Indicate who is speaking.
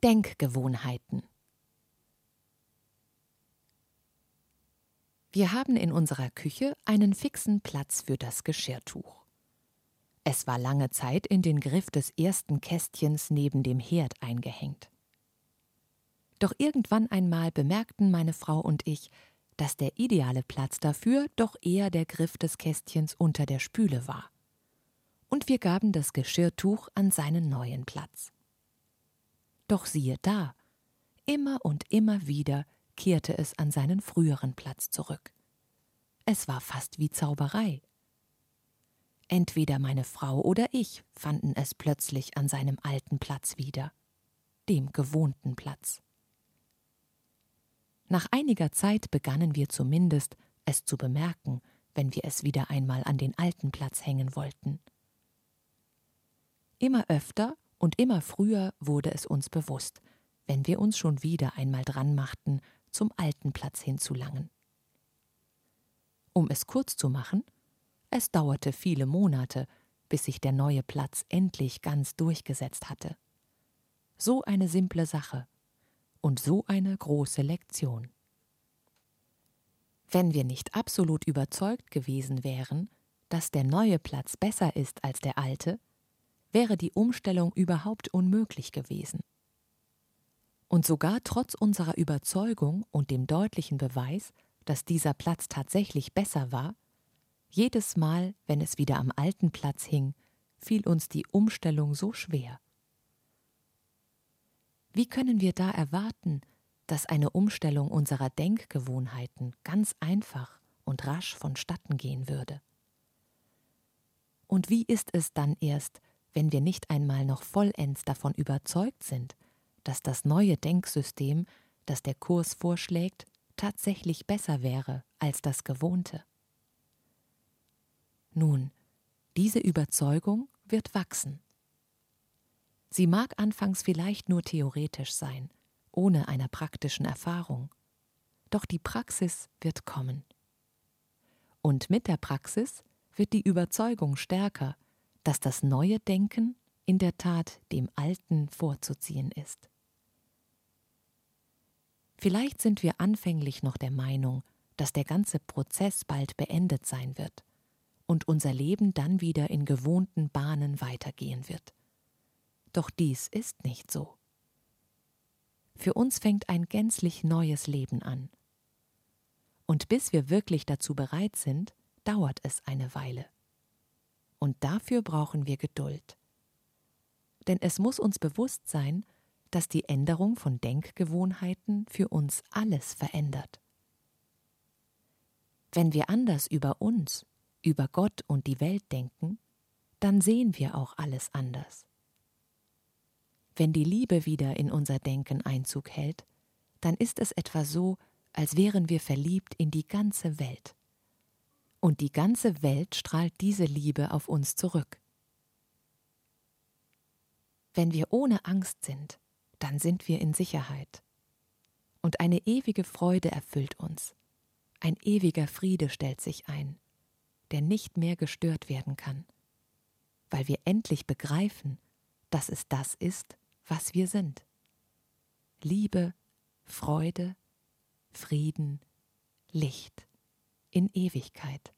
Speaker 1: Denkgewohnheiten. Wir haben in unserer Küche einen fixen Platz für das Geschirrtuch. Es war lange Zeit in den Griff des ersten Kästchens neben dem Herd eingehängt. Doch irgendwann einmal bemerkten meine Frau und ich, dass der ideale Platz dafür doch eher der Griff des Kästchens unter der Spüle war. Und wir gaben das Geschirrtuch an seinen neuen Platz. Doch siehe da, immer und immer wieder kehrte es an seinen früheren Platz zurück. Es war fast wie Zauberei. Entweder meine Frau oder ich fanden es plötzlich an seinem alten Platz wieder, dem gewohnten Platz. Nach einiger Zeit begannen wir zumindest, es zu bemerken, wenn wir es wieder einmal an den alten Platz hängen wollten. Immer öfter und immer früher wurde es uns bewusst, wenn wir uns schon wieder einmal dran machten, zum alten Platz hinzulangen. Um es kurz zu machen, es dauerte viele Monate, bis sich der neue Platz endlich ganz durchgesetzt hatte. So eine simple Sache und so eine große Lektion. Wenn wir nicht absolut überzeugt gewesen wären, dass der neue Platz besser ist als der alte, wäre die Umstellung überhaupt unmöglich gewesen. Und sogar trotz unserer Überzeugung und dem deutlichen Beweis, dass dieser Platz tatsächlich besser war, jedes Mal, wenn es wieder am alten Platz hing, fiel uns die Umstellung so schwer. Wie können wir da erwarten, dass eine Umstellung unserer Denkgewohnheiten ganz einfach und rasch vonstatten gehen würde? Und wie ist es dann erst, wenn wir nicht einmal noch vollends davon überzeugt sind, dass das neue Denksystem, das der Kurs vorschlägt, tatsächlich besser wäre als das gewohnte? Nun, diese Überzeugung wird wachsen. Sie mag anfangs vielleicht nur theoretisch sein, ohne einer praktischen Erfahrung. Doch die Praxis wird kommen. Und mit der Praxis wird die Überzeugung stärker, dass das neue Denken in der Tat dem Alten vorzuziehen ist. Vielleicht sind wir anfänglich noch der Meinung, dass der ganze Prozess bald beendet sein wird und unser Leben dann wieder in gewohnten Bahnen weitergehen wird. Doch dies ist nicht so. Für uns fängt ein gänzlich neues Leben an. Und bis wir wirklich dazu bereit sind, dauert es eine Weile. Und dafür brauchen wir Geduld. Denn es muss uns bewusst sein, dass die Änderung von Denkgewohnheiten für uns alles verändert. Wenn wir anders über uns, über Gott und die Welt denken, dann sehen wir auch alles anders. Wenn die Liebe wieder in unser Denken Einzug hält, dann ist es etwa so, als wären wir verliebt in die ganze Welt. Und die ganze Welt strahlt diese Liebe auf uns zurück. Wenn wir ohne Angst sind, dann sind wir in Sicherheit. Und eine ewige Freude erfüllt uns. Ein ewiger Friede stellt sich ein, der nicht mehr gestört werden kann, weil wir endlich begreifen, dass es das ist, was wir sind. Liebe, Freude, Frieden, Licht in Ewigkeit.